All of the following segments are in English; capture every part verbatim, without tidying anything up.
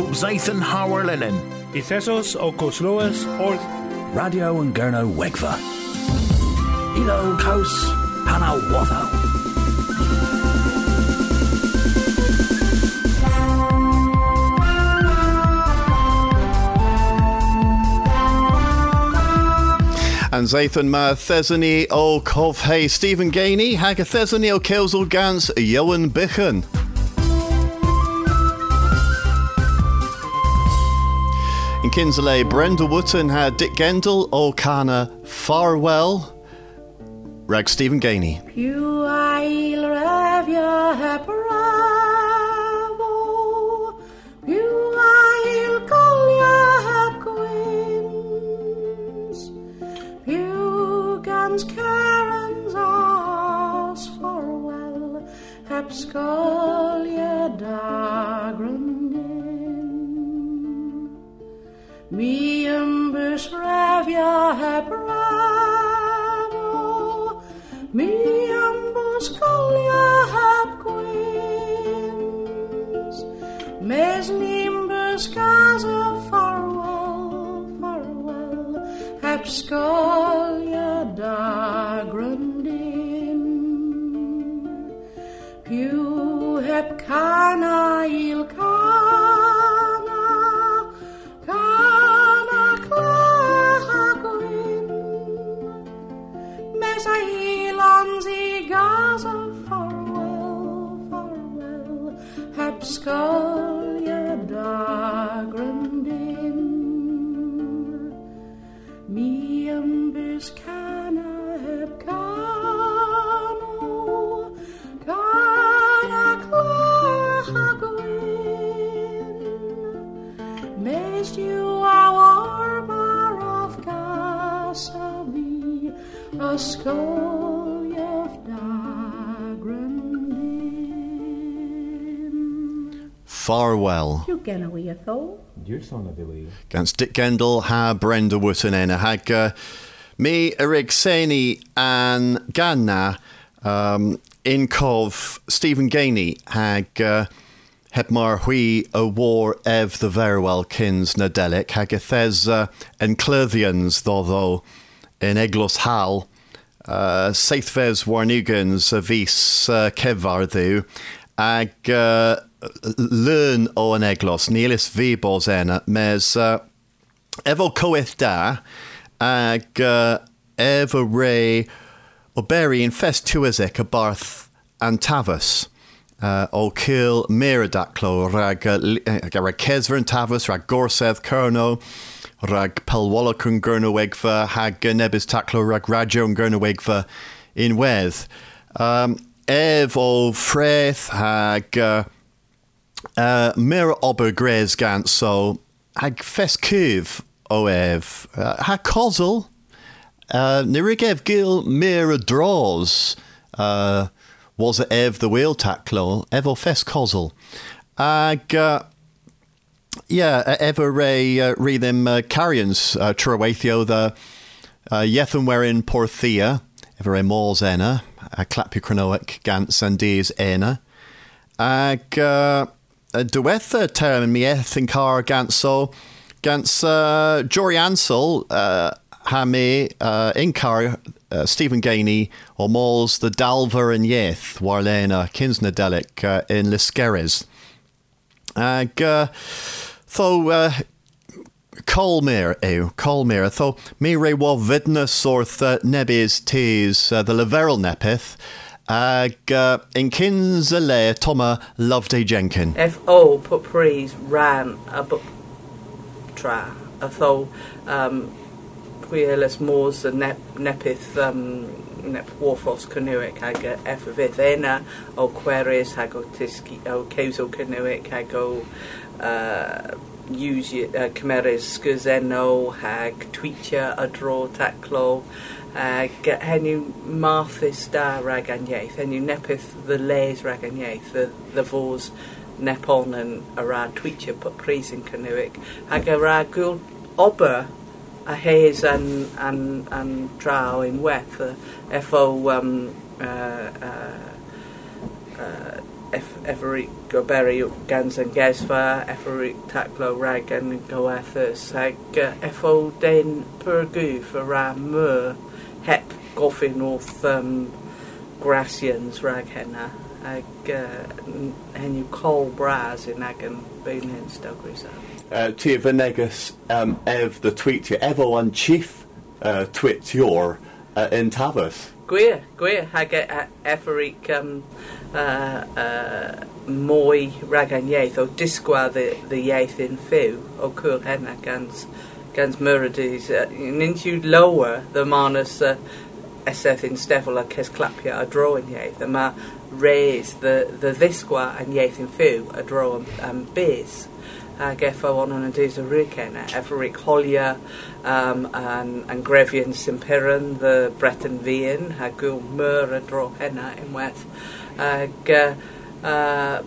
Zathan Howard Linen. Ithesos o Cosloas Orth. Radio and Gurno Wegva. Ilo Kos Panawatho. And Zathan ma Thesany o Covhay Stephen Gainey, hag a Thesany o Kelsel Gans Johan Bichen. In Kinsley, Brenda Wootton had Dick Gendel o Kana Farwell, rag Stephen Gainey. Pew I'll have your bravo, pew I'll call your queens, pew guns Karen's us farewell, hep skull your dagrandin. Me ambus rav your bravo, me ambos colia hab queens, mes nimbus gaza farewell, farewell, hab scolia dagrandin. Pew heb cana il cana, cana clagwin, mes a Lanzi Gaza, farewell, farewell, hab scolia dagrandin. Me ambus cana heb cano, cana clagwin, mes you our bar of Gasavi, a scolia of dagrandin. Farewell. You get away a thought. Your son of the Against Dick Gendel, ha Brenda Wootton en a hag uh, me Erig Seni and Ganna um, in Cov Stephen Gainey hag uh, heb mar hui a war ev the Verwell kins nadelic hag a thes uh, en Clothians though though in Eglos Hal uh, Seithves Warnugans a vis uh, Kevardu ag uh, learn o an Eglos Nielis Vibos ena mes uh, evo coeth da ag uh, evo re o beri in fest tuazek a barth antavus uh, o kill miradaclo rag uh, rag kesver antavus rag gorseth kerno rag pelwallacun gurnawegva hag nebis taclo rag radio and gurnawegva in weth um, evo freth hag uh, uh, mira ober grez gant so hag fest cuv o ev uh, hag kozel Uh, Nirigev Gil Mira Draws uh, was it Ev the wheel tacklo, Evo Fes Kozel. Ag, uh, yeah, ever re, uh, re them uh, carrions, uh, Truathio, the uh, Yethan Werin Porthia, ever a Mors Ena, a Clappy Cronoic, Gans and Dees Ena. Ag, uh, Duetha term me Ethan Car Ganso, Gans, uh, Jory Ansel, uh, Hame, uh, Inkar, uh, Stephen Gainey, or Mols, the Dalver and Yeth, Warlena, Kinsnadelic, uh, in Liskeres. Ag, uh, tho, uh, Colmere, ew, Colmere, tho, Mire wa vidnus orth, uh, nebis tees, uh, the Leverel nepith, ag, uh, in Kinsale, Toma Loveday Jenkin. F O put praise ran a book tra, a tho, um, Queerless Moors and nep nepith um nep warfos canoic hag F of it ena o queries hag o tiski o caves o canoic hag o uh use uh, cameras skuzeno hag tweetcha a draw taclo hag henu marthis da raganyaeth henu nepith the lays raganyaeth the the vors nepon and a rad tweetcha put praising canoic hag a ragul ober a haze and and and drow in weth uh, fo um uh uh uh Eferic Goberi Gans and Gesva, Eferic Taklo Ragan and Goethus, Hag Efo Den Purgu for Ram Mur, Hep Goffin North um, Gracians Raghenna, Hag Henu Col Braz in Agan Benin Stogrisa. Tia Venegas, um, Ev the tweet you, Evo and Chief uh, twit your uh, in Tavas. Gwir, gwir, hag Eferic um, uh, uh, Moi Ragan Yaith, o disgwa the, the Yaith in Fiw, o Cwr Henna gans, gans Muradis, uh, nintu lower the Manus uh, Eseth in Steffel a Kes Clapia a drawing Yaith, the ma raise the, the Thisgwa and Yaith in Fiw a draw um, Biz. Hag effo on an adys a ricena, Eferic Holia um, and, and Grevian Simperan, the Breton Vian, hag gul mur a dro henna in weth. Hag uh, uh,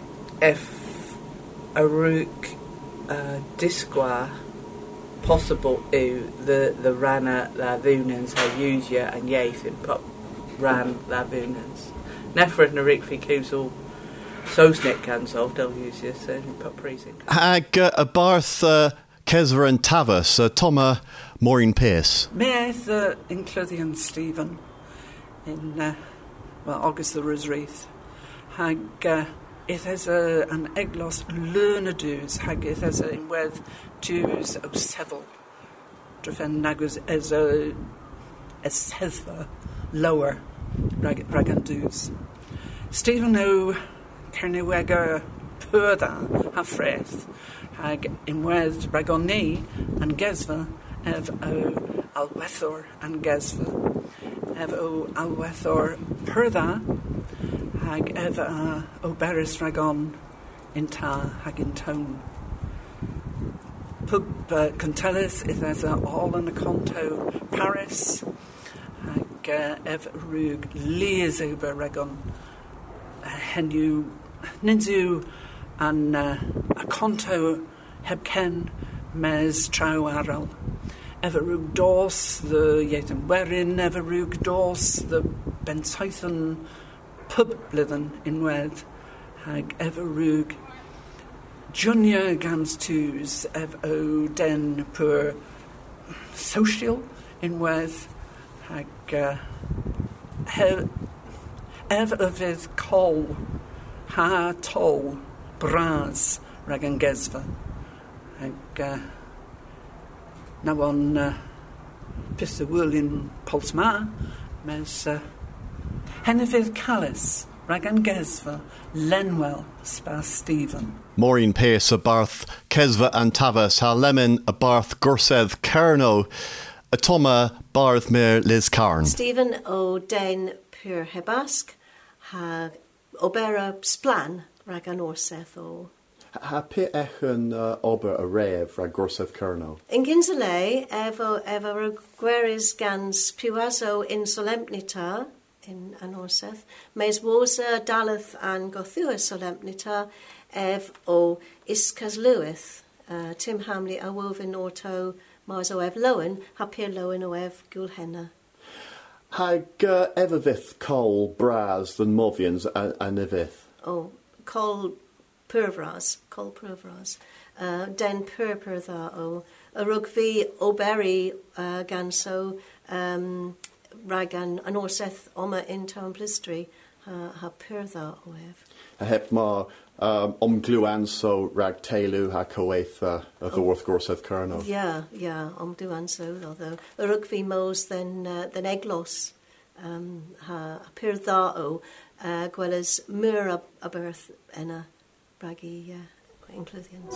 Ef Aruk uh, Disgwa possible u the, the Rana la Vunans ha Usia and Yaith in pop ran la Vunans. Nefred na Rikfi Kusel. Sosnik cans of they'll use this and put praising. Hag uh, a barth uh, Kesver and Tavas, uh, Toma Maureen Pearce. May I the includian Stephen in uh, well August the Roswreath. Hag uh, it has a an eglos learnadus hag it has a in with Jews of several Drefen nagus as a as sether lower rag ragandus. Stephen O Cernywega Purda Hafreth hag inwedd Ragoni and Gesva ev o Alwethor and Gesva ev o Alwethor Purda hag ev uh, o Beris Ragon in Ta hag in Tone Pub uh, Contelis is as a all in a Conto Paris hag uh, ev Rug Lies over Ragon uh, Henu Ninzu and uh, a conto hebken mes trau aral. Everug dos the yetum werin, everug dos the bensaithan pub blithen in wed, hag everug junior gans twos ev o den pur social in wed, hag uh, ev of his col. Ha tol braz ragan gesva ag uh, now on uh, pista in Polsma mes uh, Henefydd Callis ragan gesva Lenwell spa Stephen Maureen Pearce a barth Kesva and Tavas ha lemon a barth Gorsedd Kerno a Toma barth mir Liz Carn. Stephen o den pur hebask ha Obera splan rag an orseth o. Ha pe echen uh, ober a rev rag Gorsedd Kerno? In Ginsalay, evo evo gweris gans puaso in solemnita in an orseth, mes wosa daleth an gothua solemnita ev o iscas luith, uh, Tim Hamley a wovin orto mars o ev lowen, ha pir lowen o ev gulhenna. Hag uh, evervith col braz than movians and evith. Oh, col purvras, col purvras. Uh, den purpur tha o. A rugvi oberi uh, ganso um, ragan an orseth oma in town plistry ha, ha pur tha o ev. A hep ma um, omgluan so rag telu ha coetha of the Worth Gorsedd Kerno. Yeah, yeah, omgluan so although a rugvi mos then uh, then eglos um, ha pur tha o uh, gwellas mur a, a birth enna bragi uh, inclusions.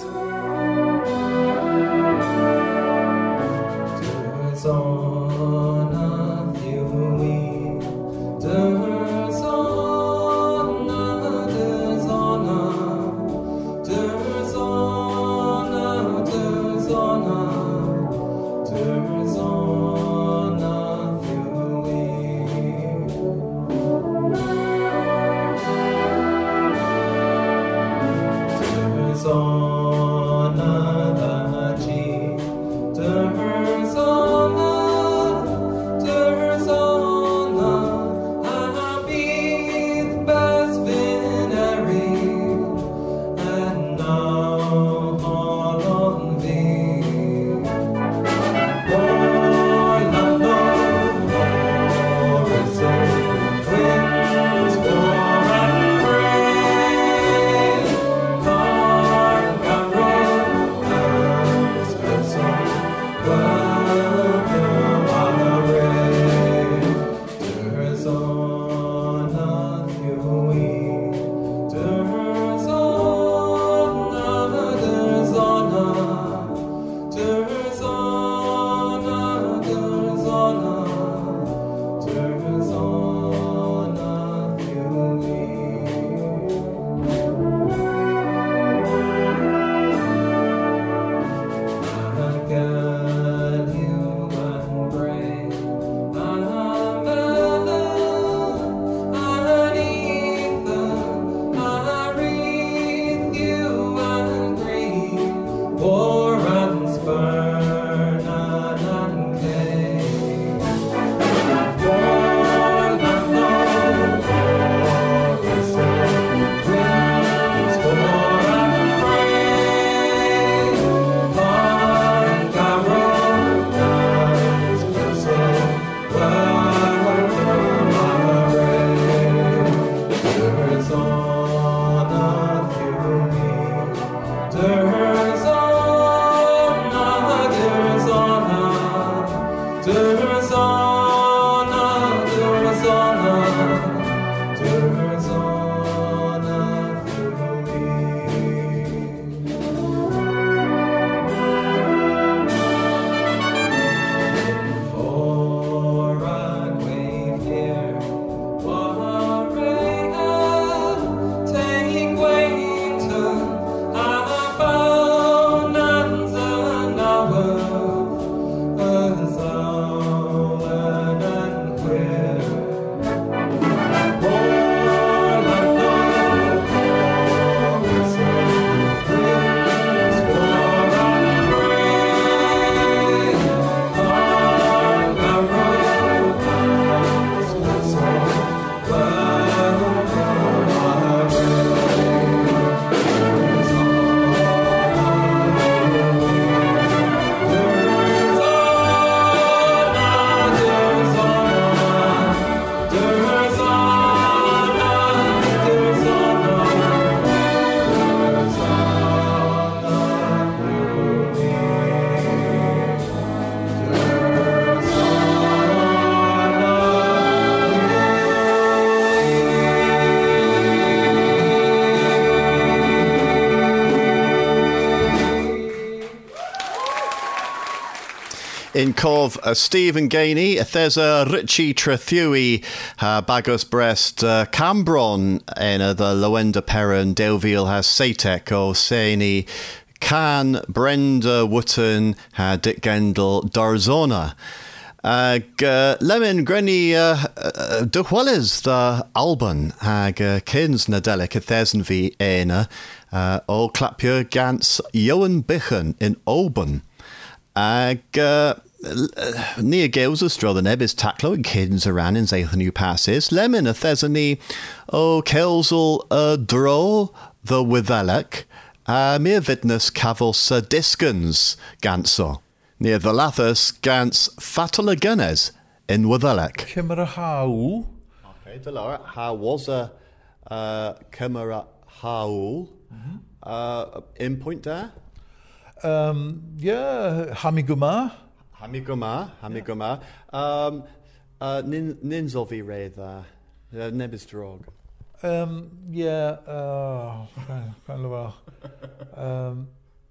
In Cov, uh, Stephen Gainey, Thesa Richie Trethui, uh, Bagos Brest, uh, Cambron, in uh, the Lowenda Perrin, Delville has Satek, O Seni, Can, Brenda Wotton, uh, Dick Gendel, Darzona. Ag uh, Lemon Grenny uh, uh, Duhwelles the Alban ag uh, Kins Nadelic a Thesen V Ena uh, O Clapio Gans Johan Bichen in Oban ag uh, Nia Gales Stro the Nebis Taclo and Kins around in Zathan New Passes Lemon a Thesany O Kelsel uh, Dro the Withelek uh, Mere Vidness Cavos uh, Diskins Ganso near the Lathus Gans Fatala Gunners in Withelek. Cymra Haw. Okay, Delara, how was a uh, Cymra Hawl mm-hmm. uh, in point there? Um, yeah, Hamiguma. Hamiguma, Hamiguma. Yeah. Um, uh, nin, Ninzovi Ray there, uh, Nebis Drog. Um, yeah, uh, kind of well. Um,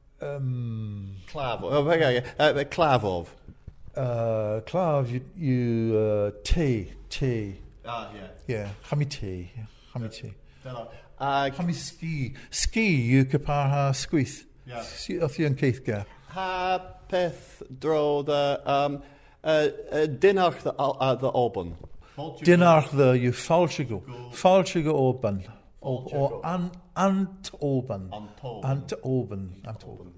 Um, Clavov. Oh, okay, uh, Clavov. Uh, Clav, you, you uh, tea, tea. Ah, yeah. Yeah, Hami tea, Hami tea. Uh, Hami ski, ski. You kapar ha squeeze. Yeah. Of you and Keith ga. Ha peth dro the um uh, uh dinach the uh, the Oban. Dinach the you falchigo, falchigo Oban. Or, or an, Ant Oban. Ant Oban. Ant Oban.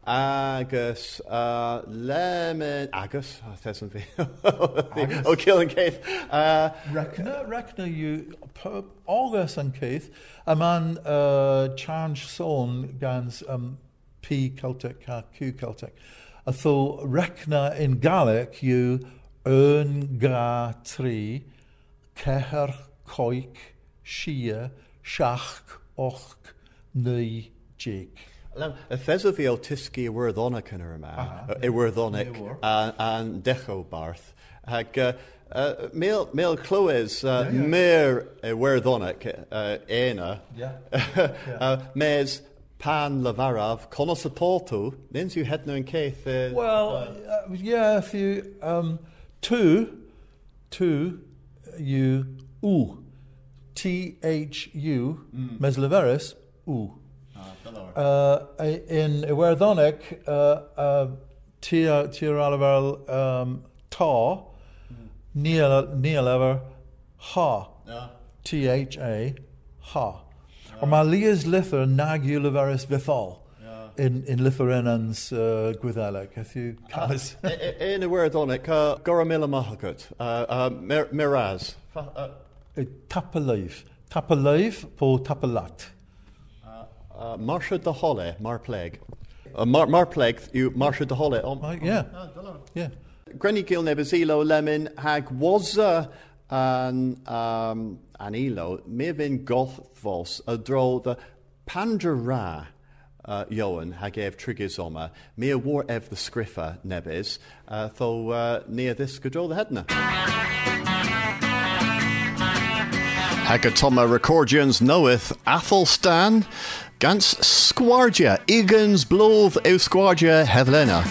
Agus, uh, Lemon. Agus, oh, that's something. Oh, Killing Keith. Uh, Reckna, Reckna, you. August and Keith. A man, uh, Charge Son, Gans, um, P Celtic, uh, Q Celtic. Uh, so, Reckna in Gaelic, you. Earn gra tri. Keher koik. Shia. Shach och nui jig. If there's a veil tiski a word on a canarama, a word on it, and decho barth, hag male male cloes, mere a word on it, ena, mes pan lavarav, conosaporto, then you had no in case. Well, yeah, if you, um, two, two, you, ooh. T H U, mm. Meslaveris, ooh. Ah, uh, in Iwerthonic, uh, uh, Tia Aliver um, Ta, Nealever Ha, T H A, Ha. Or Malia's Lither Nag Uliveris Vithal. In in Lithuanians uh, Gwyddeleg, if you can. In Iwerthonic, Goramila Mahakut, Miraz. Tapalive. Tapalive po tapalat. Uh, Marsha de Holle, Marpleg. Uh, Mar Marpleg, you Marsha de Holle. Um, uh, yeah. Um, yeah. Grenny Gil Nebazilo Lemon Hag was uh, an um, an elo, Mivin Gothvos, a draw the Pandra uh, Johan Hag ev Trigizoma, me a war ev the Scriffer Nebis, uh, though uh, near this could draw the headna. Hagatoma Recordians knoweth Athelstan, Gans Squardia, Egans Blove Eusquardia Hevlena.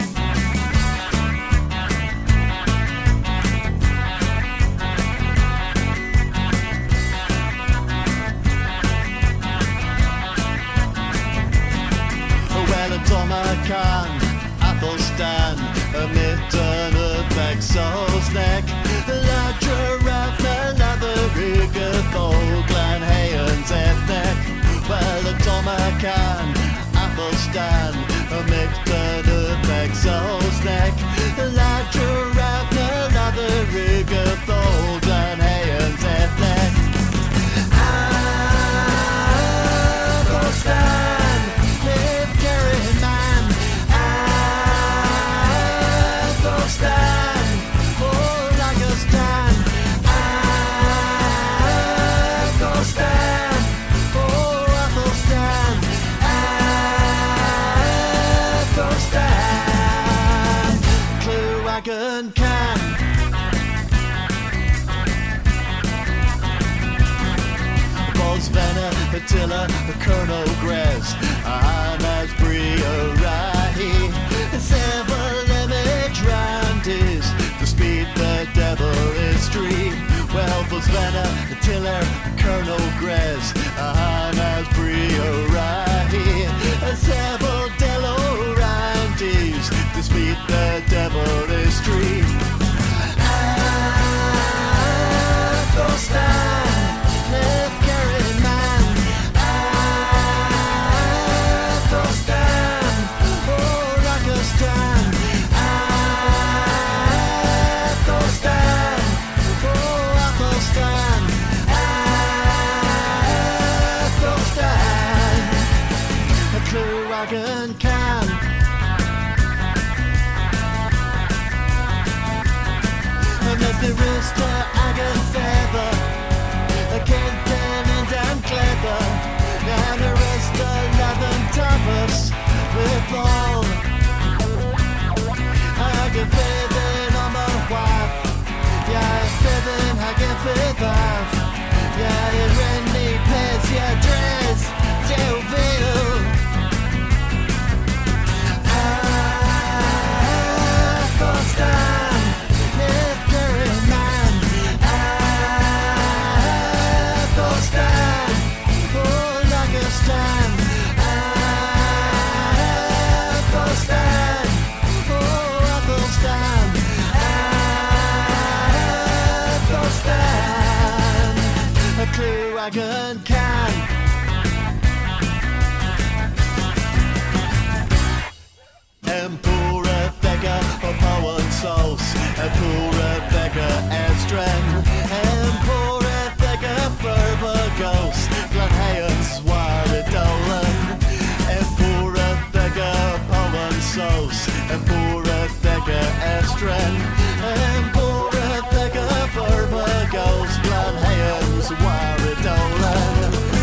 Well, a Toma can Athelstan, a mitten of Vexos neck, la giraffe. Glen Hayens ethnic. Well, a Tomacan, Athelstan, a Micton of Exos neck. La giraffe, another rig of Glen Hayens ethnic. Athelstan, live carrying man. Athelstan, agan can. And there's the rooster agan feather, a kitten and damn clever, and the rest of eleven tappers with all. Agan feather on my wife, yeah, feather agan feather, yeah, it renny pets, yeah, dress, Delville. Ah, Thorstein, if you're a man, ah, Thorstein, oh, like a stand, ah, Thorstein, oh, Thorstein, ah, Thorstein, a clue wagon can. And poor beggar of Owen sauce, and poor beggar Estren, and poor beggar Ferber Ghost, Glenhayan's Wire Dolan, and poor beggar Owen sauce, and poor beggar Estren, and poor beggar Ferber Ghost, Glenhayan's Wire Dolan.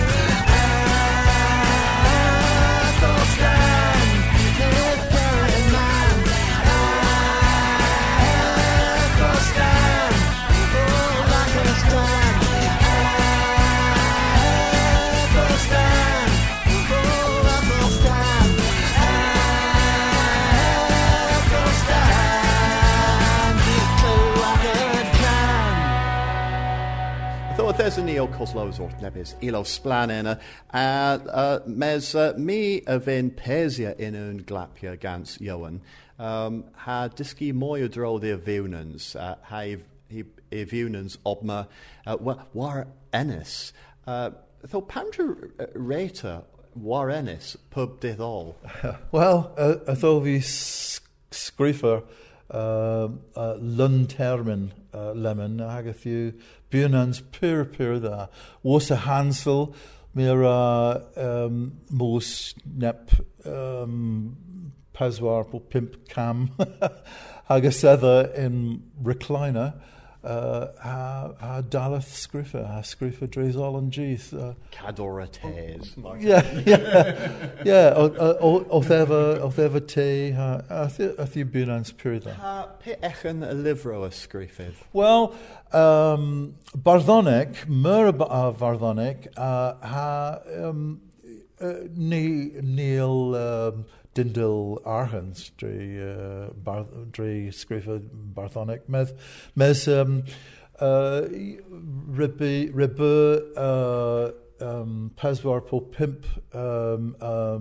There's a neo coslos or nebis ilo splanena and uh, mes uh, me avin pesia in un glapia gans Johan um, ha diski moya dro the avunans uh, ha he avunans obma uh, war ennis uh, though pandra rata war ennis pub dith all. Well, uh, I thought we scrifer uh, uh, Lundtermin uh, lemon hag a few Bunans pur pur da. Was a Hansel mira um, moos nep um, Paswar pimp cam hag a sether in recliner uh, ha ha Daleth scriffer ha scriffer dres all and jeeth uh, Cadora tears. Yeah, yeah, yeah. Of ever, of ever tea. I think I think Bunans pur da. Ha pe echen a livro a scriffiv. Well, um, Barthonic, Mur Barthonic, uh, ha um, uh, Neil um, Dindal Arhans, dre uh, bar, dre scrifa Barthonic, mes mes um, uh, Ribbe Ribbe uh, um, Paswar po pimp um, uh,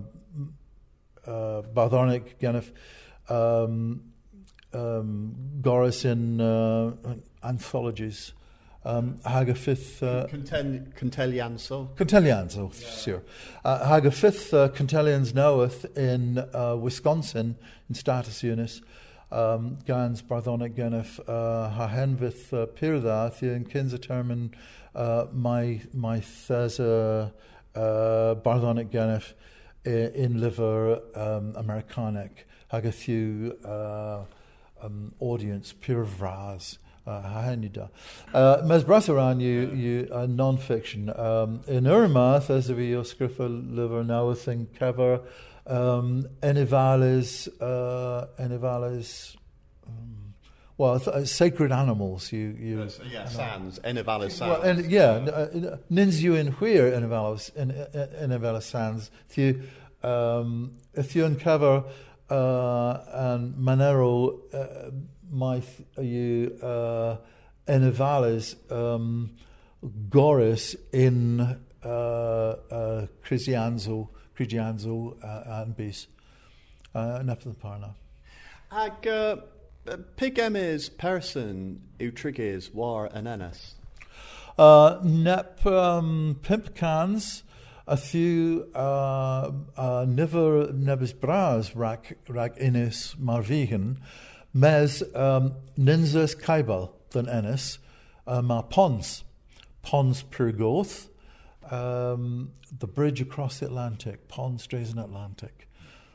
uh, Barthonic Genef um, um, Goris in uh, anthologies. Um, hag a fifth... Uh, Contelianso? Contelianso, yeah. Sure. Uh, hag a fifth uh, Contelians knoweth in uh, Wisconsin, in Status Unis, um, Gans Barthonic Genef, uh, ha henvith uh, Pirda, Thian Kinzatermin, uh, my my Thesa uh, Barthonic Genef in liver um, Americanic, hag a few uh, um, audience, pure vras. Uh, uh, Mes Brassaran, you, you uh, non-fiction. Um, in Urmath, as we scrifa liver now thing cover, um, Enivales, uh, Enivales, um, well, th- uh, sacred animals. You, you, yes, yeah, sans, Enivales sans. Well, and, yeah, uh, nins you in where Enivales, Enivales sans. If you, um, if you uncover uh, and Manero. Uh, My you uh, Enivales um, Goris in uh, uh, Cristianzo, Cristianzo uh, and Bis, uh, Neptun Parna. Ag uh, Pigemis person Utriges war an Ennis. Uh, nep um, pimp cans. A few uh, uh, never nebis bras rak rak inis marvigen. Mes um, ninzas kaibal than Ennis, uh, ma Pons, Pons Pyrgoth, um, the bridge across the Atlantic, Pons Drazen Atlantic.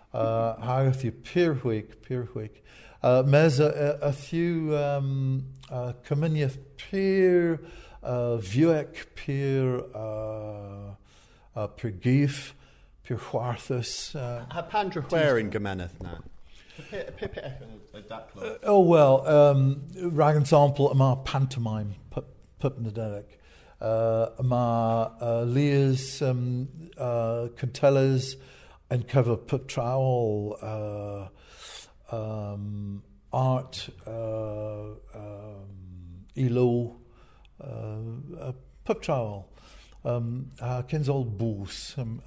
uh, Hagath Pirwig, Pirwig. Uh, Mes a, a, a few um, uh, Cominiath Pir, uh, Vuek Pir, uh, uh, Pir Gif, Pir Hwarthus. Ha Pandra where in Gemeneth now? Oh well, um, rag example ma pantomime pupnadelic, uh, ma uh, Leah's um, uh, Cantellas and cover pup trowel, uh, um, art, uh, um, elo, uh, uh, pup trowel. Um, uh, Kins old boos. Um,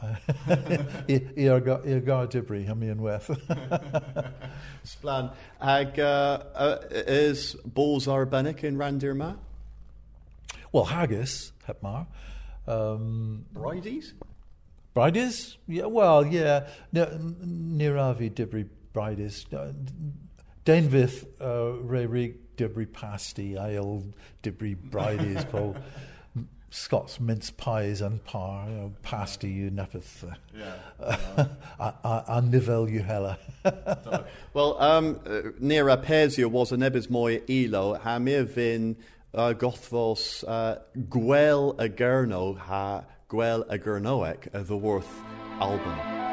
Iargar dibri, ha mi an weth. Splan. Ag, uh, uh, is balls arbenic in Randirma? Well, haggis, hepmar. Um, Brides? Brides? Yeah, well, yeah. Niravi dibri brides. Dainvith uh, re rig dibri pasty, ale dibri brides, po. Scots mince pies and par, you know, pasty you nepeth. Uh, yeah. A nivel you hella. Well, um, uh, near Apezia was an ebis moi elo, ha mir vin uh, gothvos uh, gwel a gurno ha gwel a gurnoek a the worth album.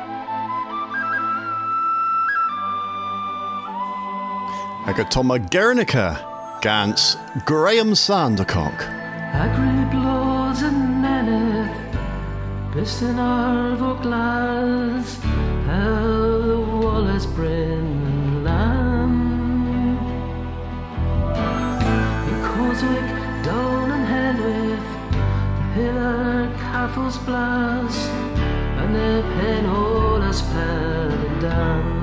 Agatoma Guernica, Gans, Graham Sandercock. Agri blows and meneth, Biston Arvo glass, how the Wallace Bryn land. In Causwick, Down and Henwith, the Hiller Castle's blast, and the Penola's padded down.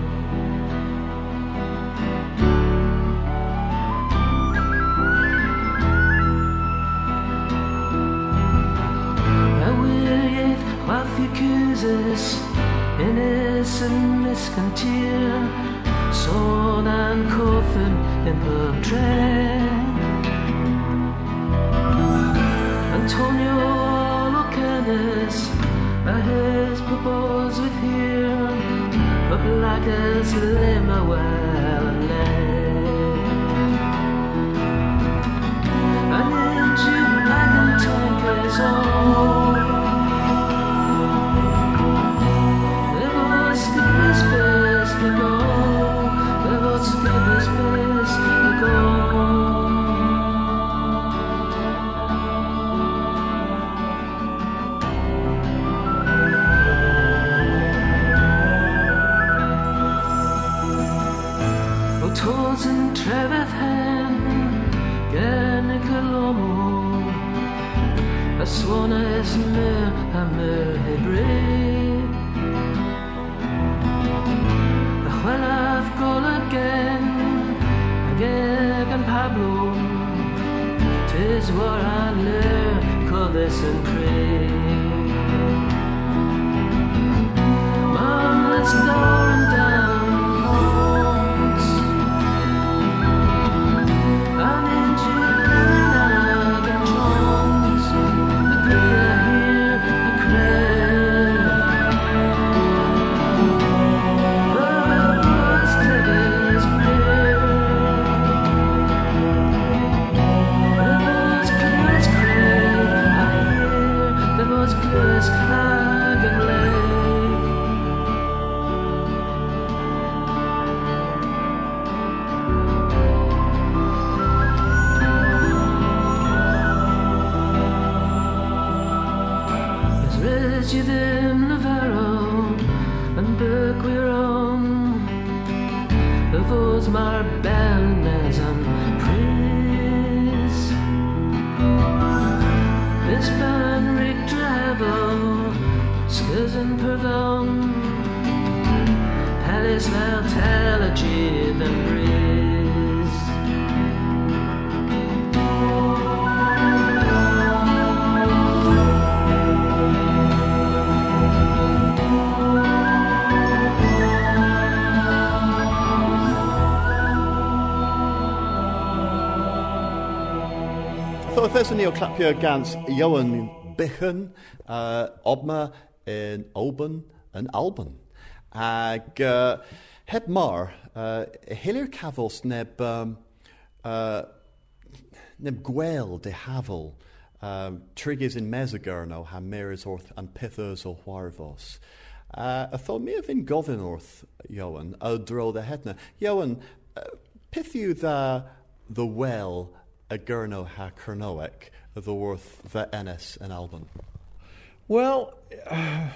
Accuses innocent miscontier, Son and coffin in the train. Antonio Locanes, a his proposed with here, but black as Limawell and and into black and tankers all. Treveth hen, Guernica Lomo, a swana es mer, a mer hebre. A Huelaf gol again, a Geg and Pablo, 'tis where I learn, call this and pray. Mom, let's go and down. There's a neoclapia gans Johan Bichen, uh, Obma in Oban and Alban. ag uh, heb mar, uh, hilir cafos neb, um, uh, neb gwel de havel, um, trigis in mesagurno ha meris orth and pithers o warvos. Uh, a thought me of in govin orth, Johan, o dro the hetna. Johan, uh, pithu the, the well a gurno ha kernoek, the worth the Ennis and Alban? Well, uh,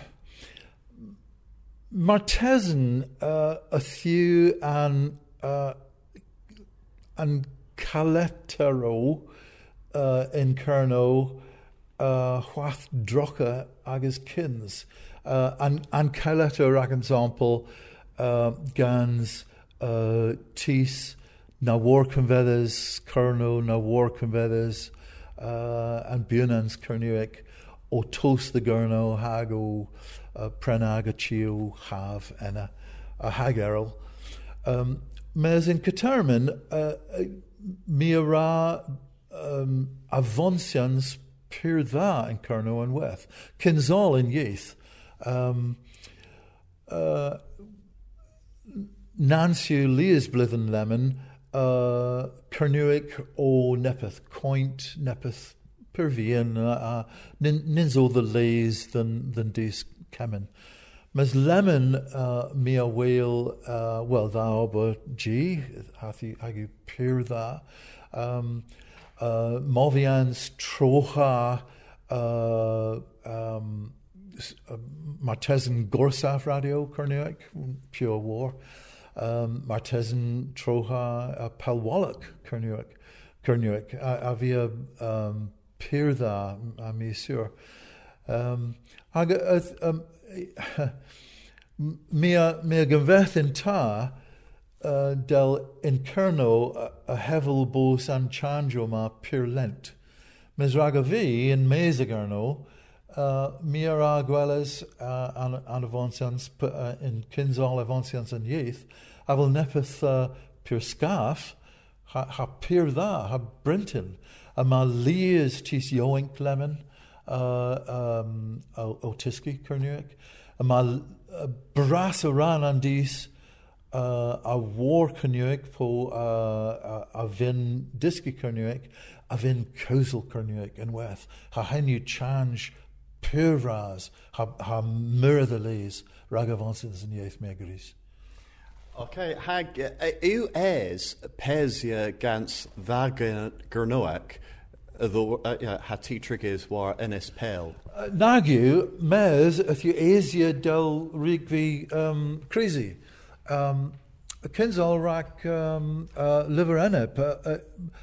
Martesan uh, a few and uh, and Caletero uh, in Kerno uh, Hwath Drocha agus Kins uh, and and Caletero, ag example, uh, Gans uh, Tis na war convedas Kerno na war convedas uh, and Bunans Kernuic o tos the Gurno hago uh, prenaga chio have and a, a hagerl. Um, Mes in Catermin, uh, Mira um, Avonsians pur tha in Kerno and Weth, Kinzal in Yeath, um, uh, Nancy Leas Blithen Lemon, uh, Kernuic o Nepeth, Coint Nepeth. Pervian, uh, ninzo the lays than than dis kemen. Mes lemon uh, mia whale uh, well thou but g hath you agu pure tha um uh Movians trocha uh um Martesan Gorsaf radio Kernuic pure war um Martesan trocha uh, Palwallach Kernuic Kernuic uh, avia um Pirda, a mi sur. Um, ag, uh, um, Mia mia gymfeth in ta uh, del in Kerno a, a hevel bos an chanjo ma pur lent. Mes ragavi in Mesagerno uh, mia ra gwellas uh, an, an avancians uh, in Kinzal avancians and Yeath avel nepeth uh, pur scarf ha, ha pur da ha brintin. A ma lias tis yoink lemon, uh, um, otiski Kernuic. A ma brasaran andis uh, a war Kernuic po uh, a vin diski Kernuic, a vin kozel Kernuic and weth. Ha henu change purras, ha ha mirror the lees, ragavansins and yeath megris. Okay, hag eu es pesia gans vagen Gurnoak, the hati triggers war Ennis Pale. Nagu mes if you asia del rigvi um crazy. Um Kinzal rak um uh liver enep uh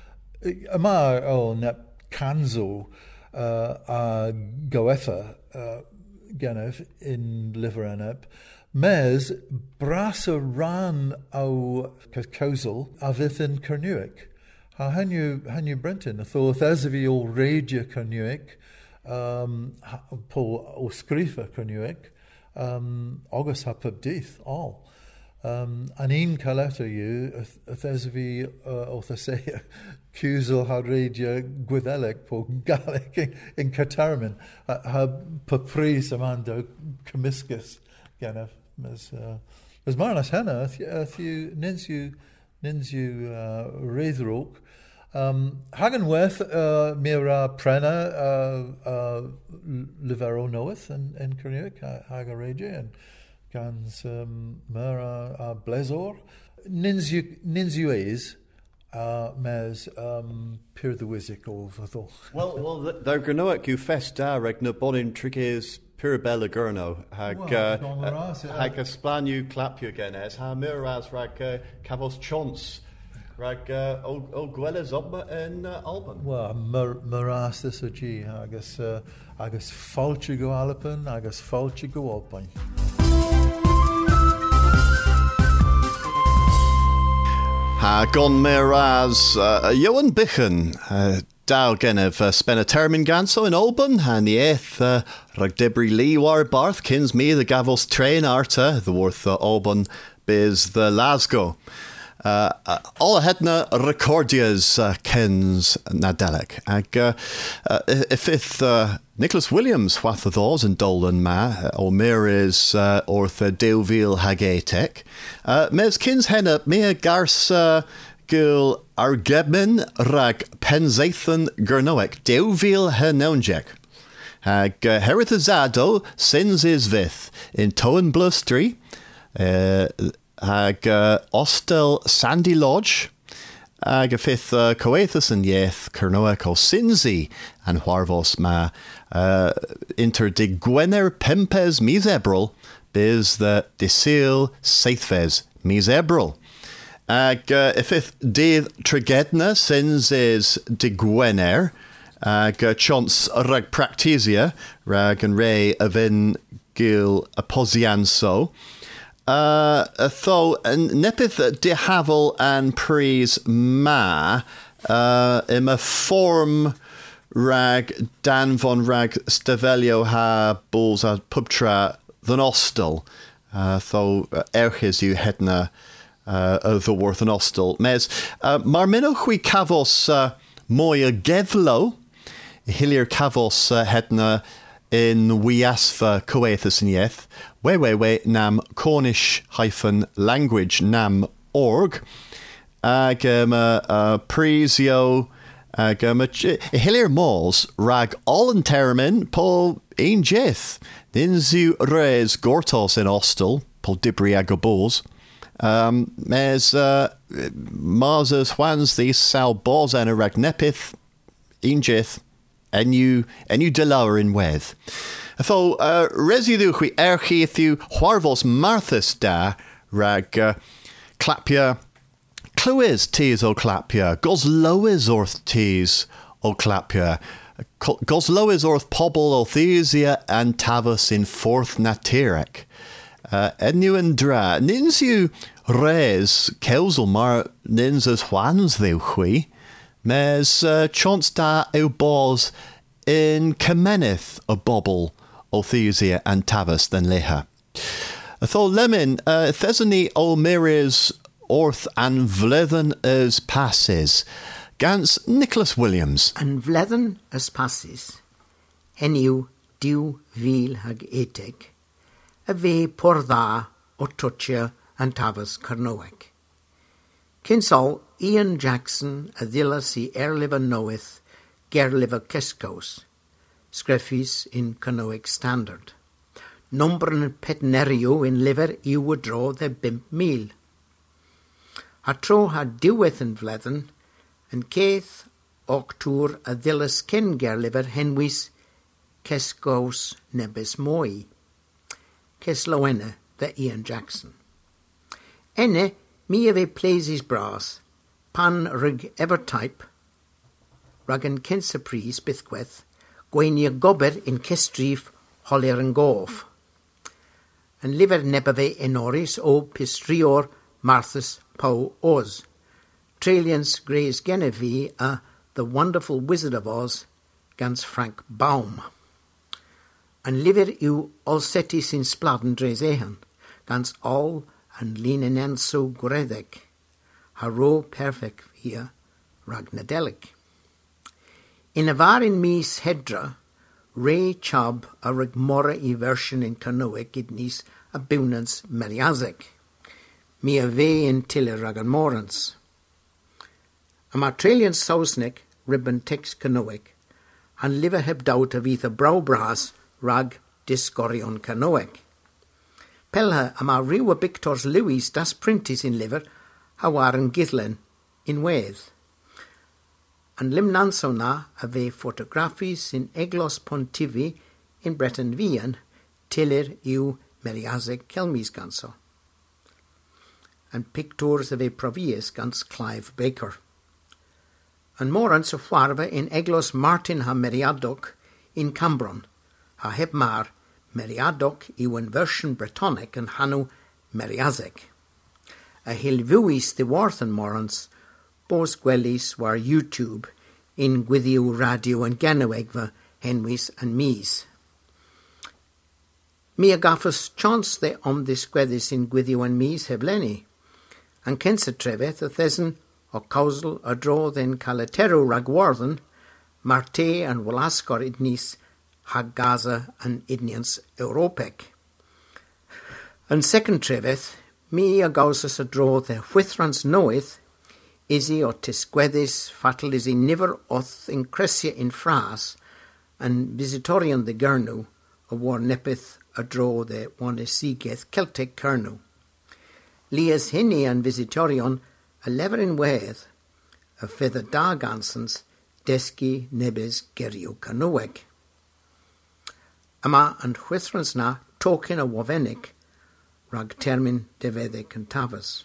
amar oh nep kanzo uh uh goetha uh genef in liver enep. Mes brasa ran au causal avithin Kernuic. Ha hanu hanu Brenton, tho thesavi o radia Kernuic, um po o scrifa Kernuic, um August ha pubdith all. Um an in caleta you a thesavi o thesea causal ha radia gwydelic po Gallic in Catermin ha papris amando comiscus genef. As uh, as Marnas Henna, if you nins you nins you uh, Raithrok, um, Hagenworth uh, Mira Prena uh, uh, Livero Noeth and and Kernuic Hagaraja and Gans um, Mira uh, Blazor nins you nins you is uh, mes um, Pir the Wizik over though. Well, well, the Kernuic you festa regna bonin trickes. Pure bella gurno hag well, uh, hag a splanu clap you again as ha miras rag uh, cavos chance rag uh, o o gwellas obma in uh, Alban. Well, maras this a g agus uh, agus falchi go Alban agus falchi go Alpine. Ha gon miras uh, Johan Bichen. Uh, Dal genef uh, spen a term in Ganso in Alban, and the eighth uh, rag debri Lee war barth kins me the gavos train arta, the worth uh, Alban biz the Lasgo. Uh, uh, all hedna recordias uh, kins nadelic. Ag uh, uh, if it uh, Nicholas Williams wathadors and Dolan ma o Miris uh, ortha Deuvil hagetek. Uh, mes kins henna mea garsa gul argebmin rag penzaithan gurnoek Deuvil henounjek. Hag uh, herithazado sins is vith in Toan Blustry. Uh, hag uh, Ostel Sandy Lodge. Ag a fifth uh, coethus and yeth Kernoec o Sinzi and Huarvos ma uh, inter de Gwener Pempes misebril biz the Desil Seithves misebril. Ag uh, a fifth de Tregedna sins is de Gwener ag uh, chons rag practisia rag and ray avin gil aposianso. Uh, tho nepith de havel and pries ma uh, im a form rag dan von rag stavelio ha bulls a pubtra than ostel uh, tho uh, erches you hedna uh, the worth an ostel mes uh, marmino hui cavos uh, moya gevlo hillier cavos uh, hedna in wiasfa coethus in yeth we we we nam Cornish hyphen language nam org agama uh, presio agama hillier malls rag all and termin po in jeth ninzu res gortos in ostel po dibri agabos um mes uh, marzas wans these sal bos and a rag nepith in jeth and you and you delower in weth. Tho uh, residu hui erchiethu Huarvos Marthas da rag uh, clapia cluis tees o clapia goslois orth tees o clapia goslois orth pobl o thesia and tavus in fourth natirek uh, enu and dra ninsu res kelsel mar ninsas huans theu hui mes uh, chance da o bos in Kameneth a bobble o Thesia and Tavus than Leha. Tho lemon uh, Thesany o Miris orth and vlethen as passes. Gans Nicholas Williams. And vlethen as passes. Heniu diw vil hag etek. A ve porda o Tutcha and Tavus Carnoek. Kinsol Ian Jackson a dhilla si erliver knoweth gerliver keskos. Screffis in Canoic Standard. Numbren petnerio in liver you would draw the bimp meal. A tro ha diweth and vlethen, and keith octur a dhillas ken gerliver henwis keskos nebis moi. Kesloene the Ian Jackson. Enne mi ave plaises brass, pan rig ever type, ragan kensapris bithqueth, Gwainia gober in Kestrif, Holler and Goff. And liver nebave enoris o pistrior Marthas po Oz. Tralians grace Genevieve a The Wonderful Wizard of Oz, gans Frank Baum. And liver u olsetis in spladen dresehan, gans all and linenenso gredek. Haro perfect here, ragnadelic. In a varin mis hedra, Ray Chab a rigmora e version in Canoic idnis a bunans meriazek. Mi a ve in tille ragan morans. A matralian sausnik ribbon tex Canoic, and liver heb doubt of either brow brass rag discorion Canoic. Pelha a ma riwa Victor's Louis das printis in liver, hawaren githlen in weth. And limnansona ave photographies in Eglos Pontivi in Breton Vian, tiller eu meriazek kelmis ganso. And pictures ave provies gans Clive Baker. And morans of Huarva in Eglos Martin ha meriadoc in Cambron, ha hebmar meriadoc iwen version Bretonic and hanu meriazek. A hilvuis the Warthen morans, Bos gwellis war YouTube in Gwyddiw Radio and Ganawegva, Henwys and Mies. Mi agaffus chance the om this gwedis in Gwyddiw and Mies hebleni, and kensa treveth a thesen o causal a draw then calatero ragwarthen, Marte and Walascor idnis hag Gaza yn Idnians Europec. Yn second trefedd, mi a gawsas y drodd e chwythrans noeth isi o tisgweddus fatal isi nifer oth yn cresia in Fras yn visitorion de Gernw o war nepeth a drodd e wan esigeth Celtic Cernw. Lias hynny yn visitorion a lefer in wedd a fydd y da gansans desgi nebys gerio canweg. Yma yn chwythrans na tocyn a wofenig rhag termyn defeddig yn tafas.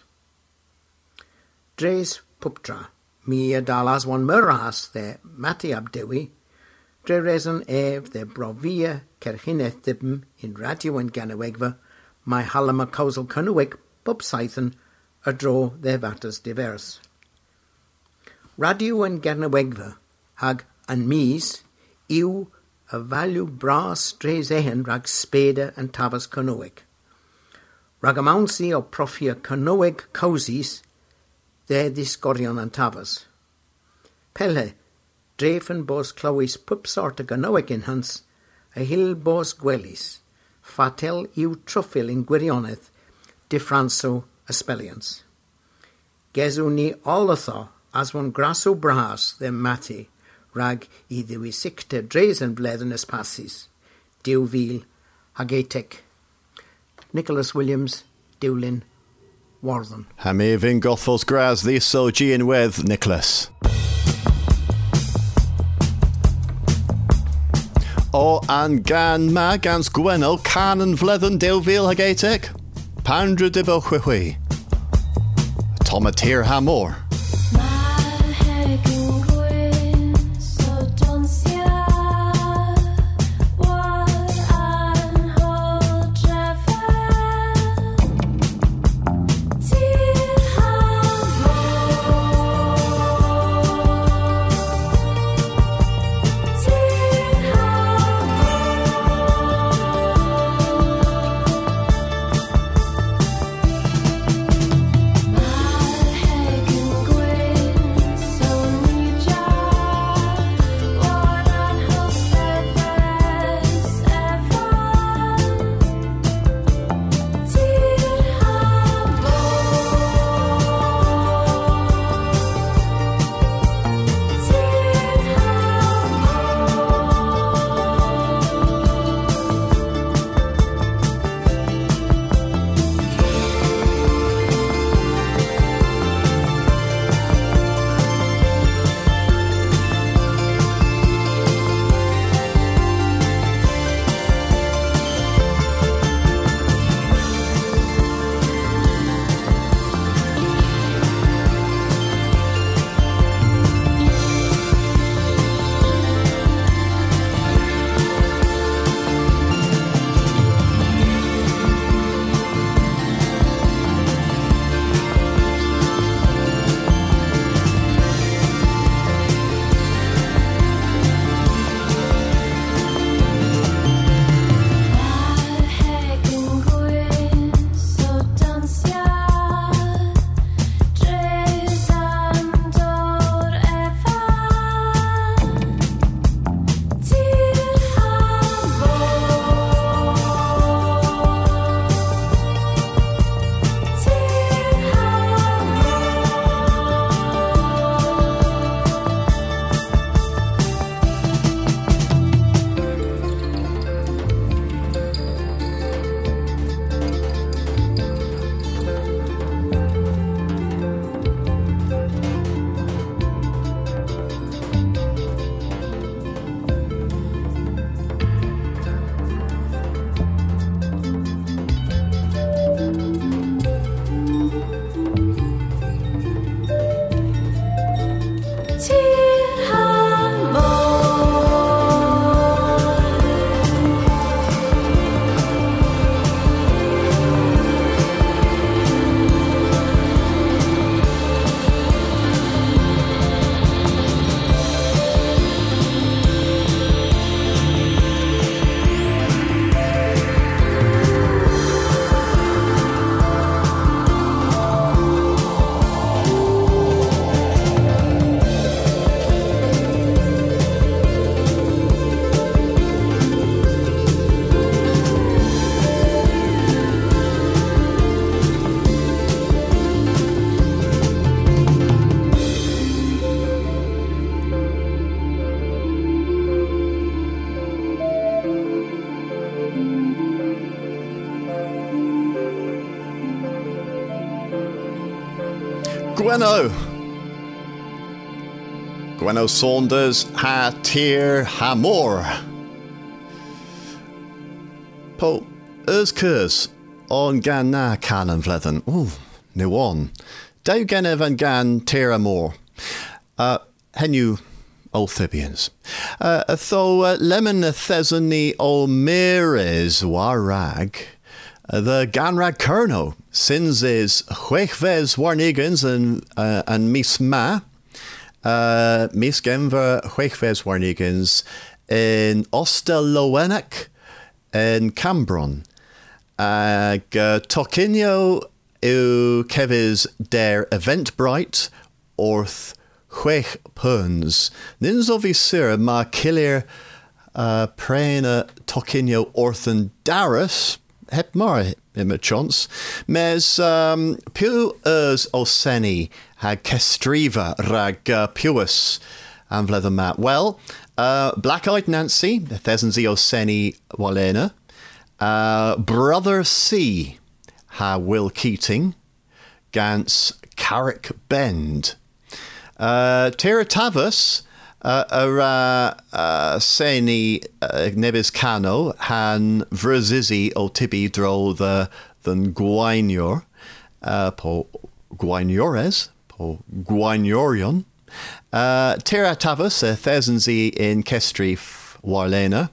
Dres pwptra, mi a dalas wan myras de mati abdewi, dre reson ef de brofia cerchineth dibm in radio yn ganawegfa, mae halam a causal canweg bob saithan a dro de fatas divers. Radio yn ganawegfa hag yn mis yw a valw bras dres ehen rhag speda yn tafas canweg. Rhag amawnsi o profia canweg causis de ddisgorion yn tafas. Pelle, dref yn bos clywys pwp sort o ganweg in hans, a hil bos gwelis, fatel yw trwffil in gwirionedd, diffranso ysbelians. Gesw ni olotho as one graso bras de mati, rhag i ddiwysicta dres yn bledd yn yspasis, diw fil hag eitek. Nicholas Williams, Dewlin, Warden. Ha mi fy'n gothos gras ddys o gi yn wedd, Nicholas. O an gan ma gans gwennol can yn fleddyn dew fil hag eitek. Pandra dibbo chwychwy. Tom a tir ha mor. My head can go in, so Gweno. Gweno Saunders ha tir ha mór. Po ys cys on gan na can an vlethen. Ooh, new on. Dau genef an gan tir a mór. Uh, henu o Thibians. Uh, tho uh, lemon a thesany o mires warag. Uh, the ganrag kerno. Sins is chwechves warnigans and uh, and mis ma. Uh, mis genver chwechves warnigans in Osterlowenek in Cambron. Uh, Tokinio u kevis der Eventbrite orth chwech puns. Nins ovisir ma kilir uh, prena Tokinio orthen Darus. Hep mar im a chance. Mes um, pu ers oseni hag kestriva rag uh, puis an vlether mat. Well, uh, Black-Eyed Nancy, thesenzi oseni walena. Uh, Brother C, ha Will Keating, gans Carrick Bend. Uh, Tira Tavus, uh, ara uh, seni uh, nebis cano han vrzizi o tibi dro the than Gwainior, uh, po Gwainiores, po Gwainiorion. Uh, Tira Tavus, uh, thesenzi in Kestrif Warlena.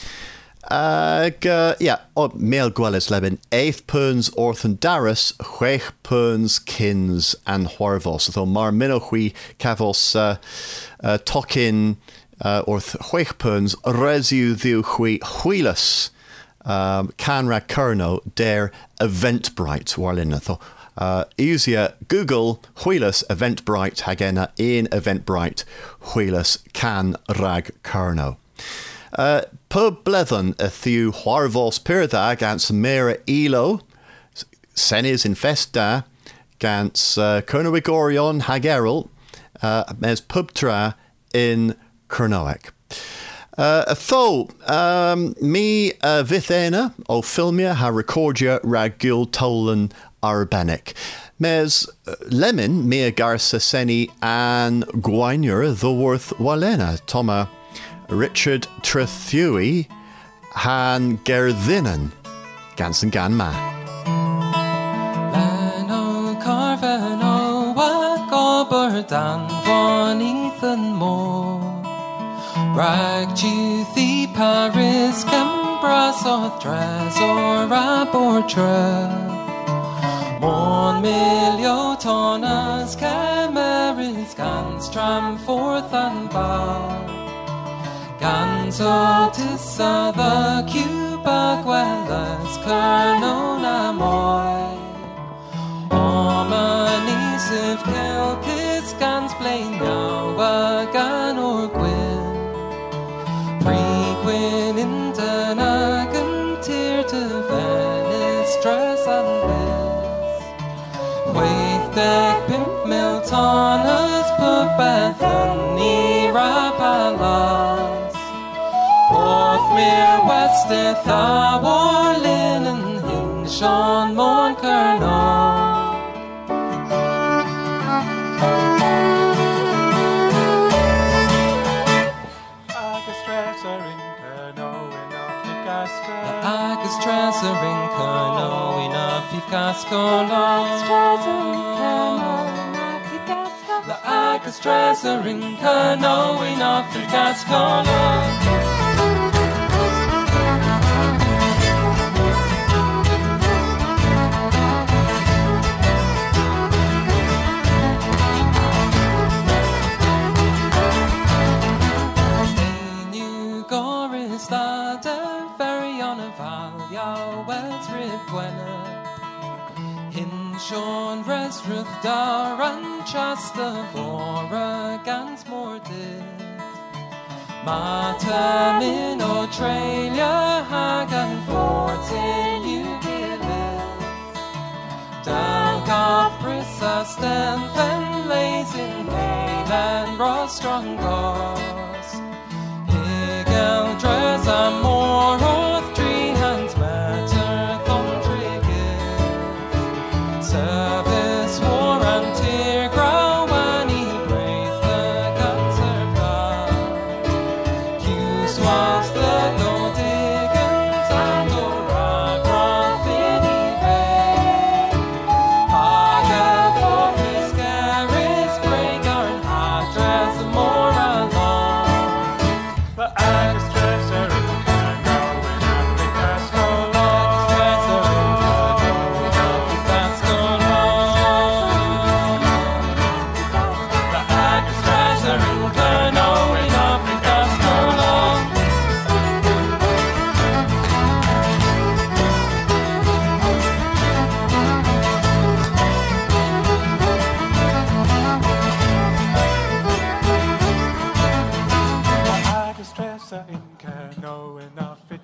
Uh, g- yeah, o mel gwellis leben eighth puns orthen darus, chwech puns kins and horvos. Tho mar minochui cavos uh, uh, tokin uh, orth chwech puns resu ddiw chwi chwilus um, canra kerno der Eventbrite warlina. Tho uh, easier Google chwilus Eventbrite hagena in Eventbrite chwilus can rag kerno. Uh, pub blethen a thew harvos pyrda gans mera elo, senis in festa gans uh, Kernowigorion hageril, uh, mes pubtra in Kernoek. Uh, tho, um, mi uh, vithena o filmia ha recordia ragul tolan arbenic. Mes uh, lemon mea garsa seni an Gwainur the worth walena, Toma Richard Trethui han Gerdhinan Gansen gan ma. Lano Carvano wa gober dan von Ethan Moore. Rag Chuthi Paris Cambras or Dras or Abortra. Mon milio tonas Camaris Gans tram forth and bow. Ganzo tissa the Cuba Guelas Carnona Moy. Omanis if Kelkis Gans plain now a gan or Gwyn. Pre-Gwyn in Danagan tear to Venice dress and bliss. Waith deck pimp Miltonas put Bethany Rapala. Off mere westeth a war linen hing Sean Mon Kerno. Agus Dresser in Kerno enough if Gasco. Agus Dresser in Kerno enough if Gasco. The Agus Dresser in Kerno enough if Gasco. Sean Resruth Daran Chasta Vora Gansmore did Mata Min Australia Hagan Fortin you Gillis Dalgoff Brissa Stenfen Lays in Hayland Rostrong Goss Higel Dress Amor Orth Tree Hands Matter Thom Service war and tear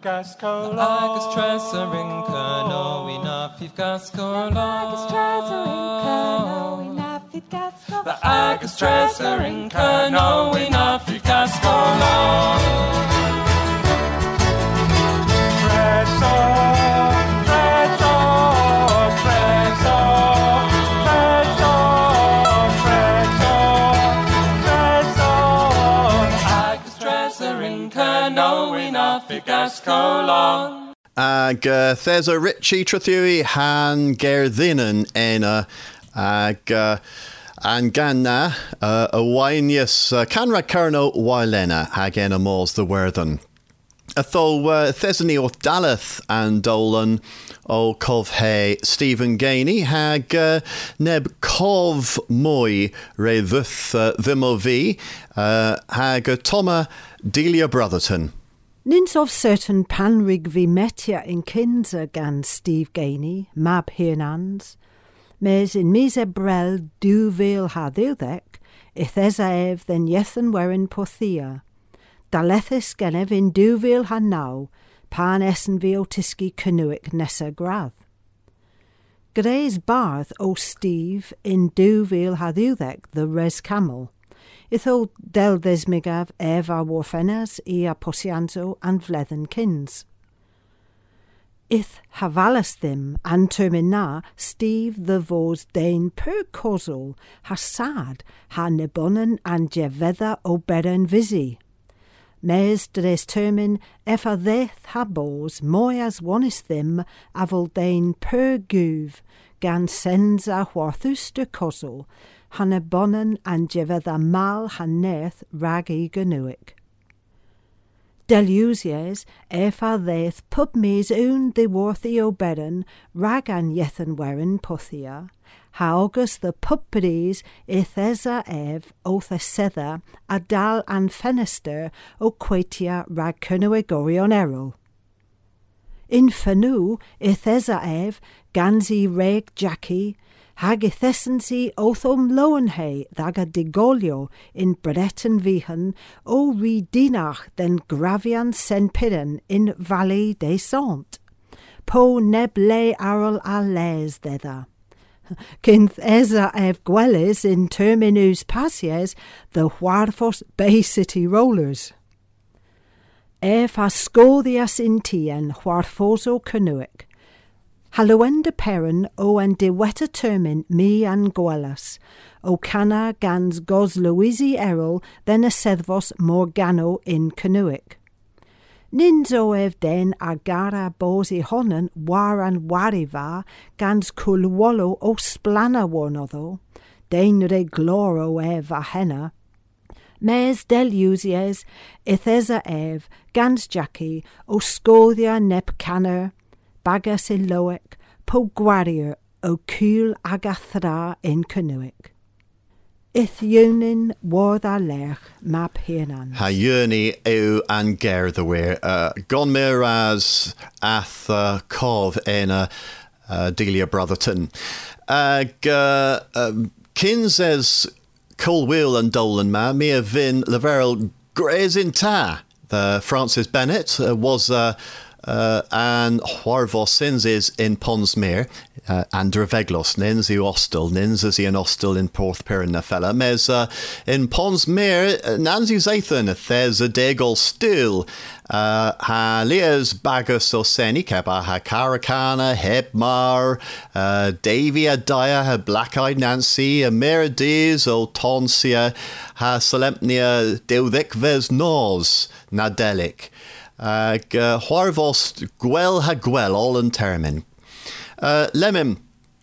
gascolon. The agus treasure in Kernow enough if gascolon. The agus treasure in Kernow enough if gascolon. The agus treasure in Kernow enough if gascolon. Ag uh, there's a Richie Trethui han gerdhinan ena ag uh, an ganna uh, a wainius uh, canra carno wailena ag ena mors the werthen. Atho uh, thesany o Dalath and Dolan o cov he Stephen Gainey hag uh, neb cov moi re thuth uh, vimovi uh, hag uh, Toma Delia Brotherton. Nins of certain panrig vi metia in kinsa gan Steve Gainey, mab hirnans, mes in mise brel du vil hadildek, if esaev then yethan werin pothia. Dalethis genev in du vil ha now, pan essen vi otiski canoic nessa grav. Grays barth o Steve in du vil hadildek the res camel. Ithol del desmigav eva warfenas ia posianzo and vlethen kins. Ith havalas them and termina Steve the vos dain per causal hasad ha nebonen and jevetha o beren visi. Mes dres termin effa theth habos moyas wanis them avol dain per guv gan senza huarthuster causal hanne bonnen and jevetha mal haneth ragi ganuic. Delusies, efa theth pub mes un the worthy oberen, ragan yethan werin pothia, haogus the pupperies ithesa ev o thesetha adal and fenister o quetia rag cunuegorion errol. In fenu ithesa ev ganzi reg jackie, hag ithessensi othom loenhe thaga digolio in Breton vihan o ridinach den gravian senpiren in Valley des Sant. Po neb le arol a les thedda. Kinth eza ev gweles in terminus passies the Huarfos Bay City Rollers. Ef ascodias in tien Huarfoso canoic. Hallowenda perin o an de weta termin mi an goelas, o cana gans gos Louisi errol then a sedvos morgano in canoic. Nins o ev den agara bosi honen war an wariva gans culwolo o splana warnotho, den re gloro ev a henna. Mes delusies ithesa ev gans jackie o scodia nep canner, bagas in loic, po gwarier o cul agathra in canoic. Ith yunin warth a lech map hirnan. Ha yuni ew an ger the weir. Uh, gon miraz ath uh, cov ena uh, Delia Brotherton. Ag uh, um, kinses Colwill and Dolan ma mi a vin leverel grazin ta. The Francis Bennett uh, was uh, Uh, and Huarvos sinses in Ponsmere, uh, and Dreveglos, nins i ostel, nins as i an ostel in Porth Pirin na fella, mes uh, in Ponsmere, nans i zaithan, thes a degol still, uh, ha lias bagus o seni keba, ha Caracana, Hebmar, uh, Davy Adaya, ha Black-Eyed Nancy, a Meradiz o Tonsia, ha Solempnia Deudhic ves nos, Nadelic. Ag uh, Huarvost gwel ha gwel all yn termin. Uh, Lemim,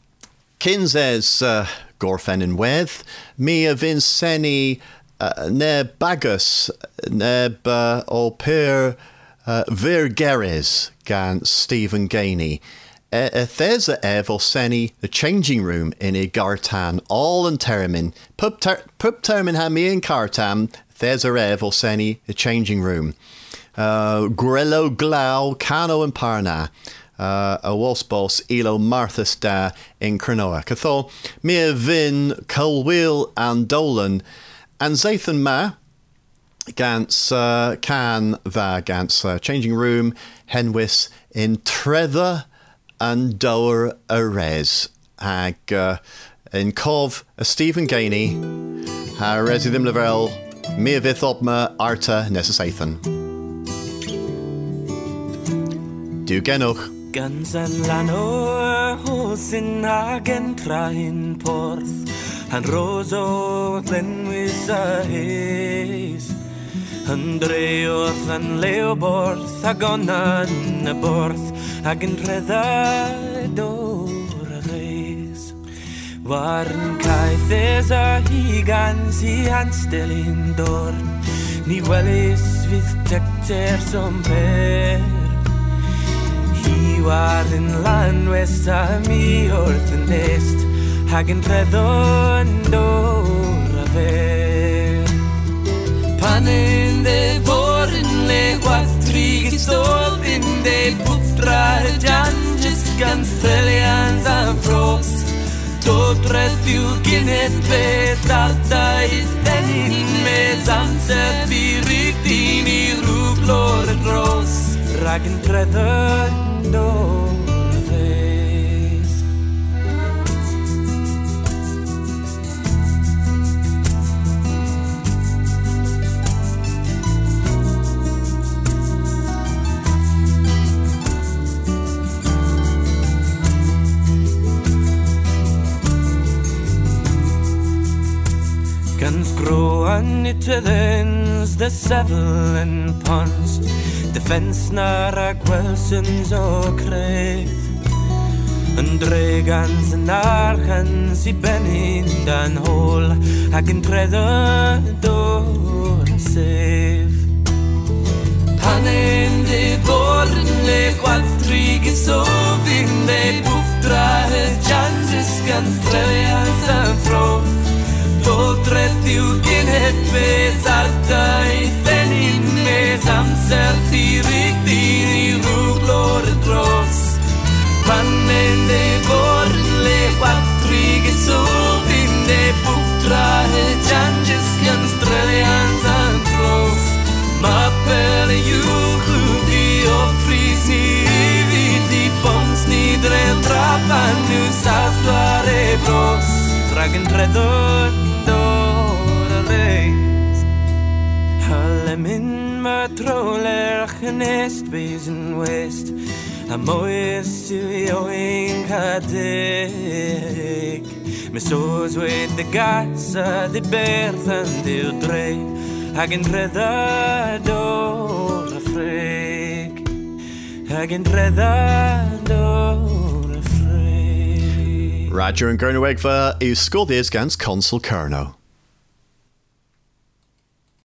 kinses uh, gorfen yn wedd, mi a vin seni uh, neb bagus, neb uh, o per uh, virgeres gan Stephen Gainey. E, e there's a ev o seni the changing room in a gartan all yn termin. Pub, ter pub termin ha mi in cartam, there's a ev o seni the changing room. Uh, Grello Glau, Cano and Parna, uh, a Wasbos, Elo Marthas da in Cronoa. Catho, Mia Vin, Colwill and Dolan, and Zathan Ma, gans uh, can the gans uh, changing room henwis in trether and dower a res hag uh, in cov a Stephen Gainey ha residim level me vith obma arta necessathan du genoch Gans an lanor hos in hagen trahin porth Han roso glenwys a hes Han dreodd an leoborth ag onan y borth ag yn rheddad o'r a res Warn caethes a higan si anstelin dorn Ni welys fydd tecter som per Hi war yn lanwes a mi wrth yn nest Hag yn rheddon o'r a fer Pan yn dde fôr yn le gwathri gystodd yn dde bwtra y janges gan threlians a fros Dodredd yw gynedd beth ardaeth ddenyn mes amser ddirig dyn i rŵg lor y dros Rag yn rheddon o'r a fer Gans gro an y tyddens the sefyl yn pons Defens na'r agwelsons o cref Yn dregans yn archans i benyn dan hôl Ac yn treddod o'r sef Pan yn dy fôr yn le gwathri gysof yn dy bwfdra y janses gan trelians a froth Dodredd yw gynhed beth ardaeth ddenyn mes amser ddirig dyn i rŵg lor y dros Pan yn dy fôr yn le gwathri gysof yn dy bwfdra y janges gan strelians a froth Ma pel yw chwfi o ffris ni fydd i bons ni drel drapan nhw sathlar e bros Rag yn rheddon o'r a reis Halemyn ma troler ach yn est beis yn west A moes yw i oen cadeg Mes oes wed dy gas a dy berth an dy'r dre Ag yn rheddad o'r a ffreg Ag yn rheddad o'r a ffreg Radio and Gernowegva is Scordias gans Consul Kerno.